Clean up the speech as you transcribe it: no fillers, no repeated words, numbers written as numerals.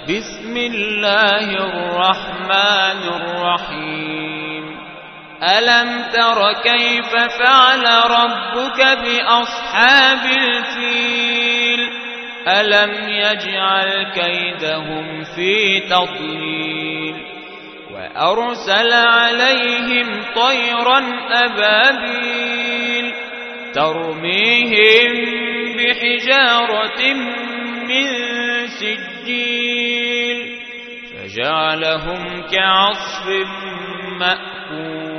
بسم الله الرحمن الرحيم ألم تر كيف فعل ربك بأصحاب الفيل ألم يجعل كيدهم في تضليل وأرسل عليهم طيرا أبابيل ترميهم بحجارة من سجيل فجعلهم كعصف مأكول